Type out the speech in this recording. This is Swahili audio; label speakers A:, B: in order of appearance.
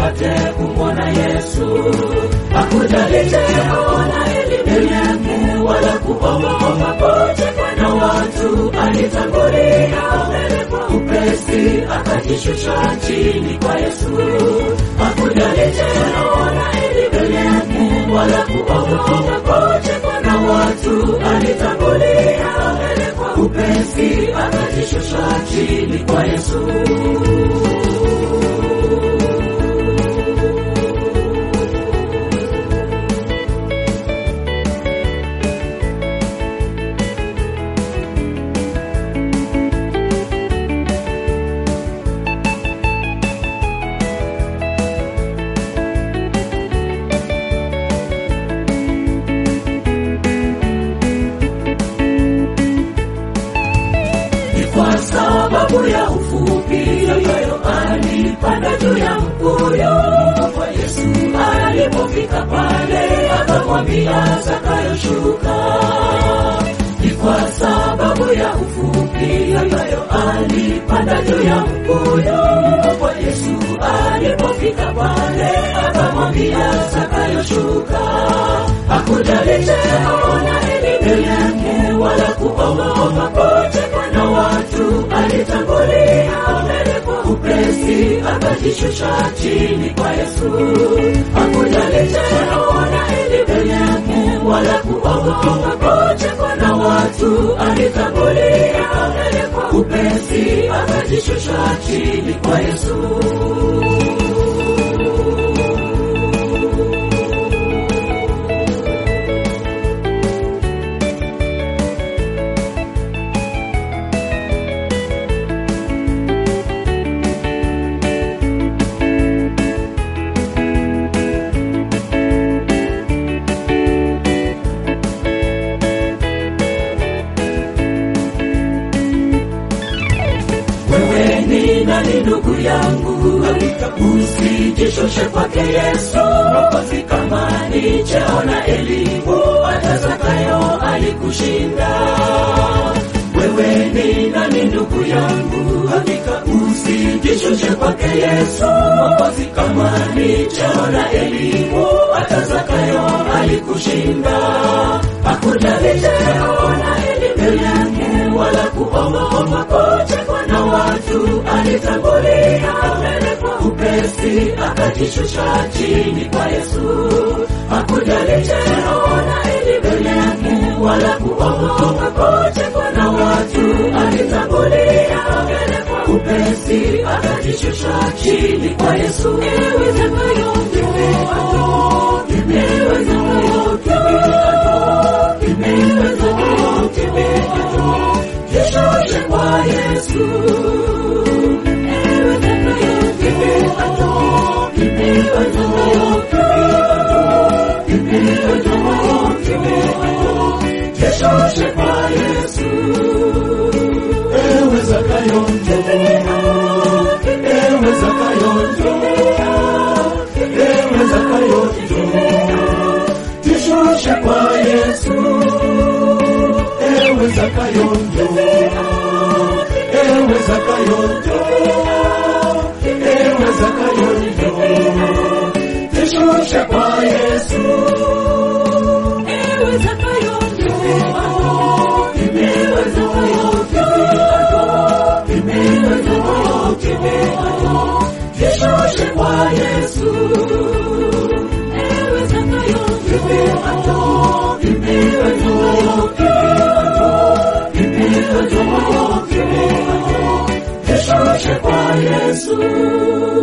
A: apate kumwona Yesu. Hakujali cheo na elimu yake wala kuomba pote na watu. Alitangulia mbele kwa upesi, akajishusha chini kwa Yesu. Hakujali cheo na elimu yake wala kuomba pote na watu. Alitangulia mbele kwa upesi, akajishusha chini kwa Yesu. Kwa sababu ya ufupi yoyo alipanda juu ya mkuyu kwa Yesu. Alipofika pale akamwambia Zakayo, shuka. Ni kwa sababu ya ufupi yoyo alipanda juu ya mkuyu kwa Yesu. Alipofika pale akamwambia Zakayo, shuka. Hakujali cheo na elimu yake wala kuomba pote na watu. Alitangulia mbele kwa upesi, akajishusha chini kwa Yesu. Hakujali cheo na elimu yake wala kuomba pote na watu. Alitangulia mbele kwa upesi, akajishusha chini kwa Yesu. Wewe ni nani ndugu yangu, usijishushe kwake Yesu. Mwokozi kama ni cheo na elimu, hata Zakayo alikushinda. Wewe ni nani ndugu yangu, usijishushe kwake Yesu. Mwokozi kama ni cheo na elimu, hata Zakayo alikushinda. Hakujali cheo na elimu yake wala kuomba pote na watu. Alitangulia mbele kwa upesi, akajishusha chini kwa Yesu. Hakujali cheo na elimu yake wala kuomba pote na watu. Alitangulia mbele kwa upesi, akajishusha chini kwa Yesu. Ewe Zakayo, ewe Zakayo, ewe Zakayo, jishushe kwa Yesu. Ewe Zakayo, jishushe kwa Yesu. Ewe Zakayo, ewe Zakayo, ewe Zakayo, jishushe kwa Yesu. Ewe Zakayo, ewe Zakayo, ewe Zakayo, jishushe kwa Yesu. Ewe Zakayo, ewe Zakayo, jishushe kwa Yesu. Ewe Zakayo, jishushe kwa Yesu.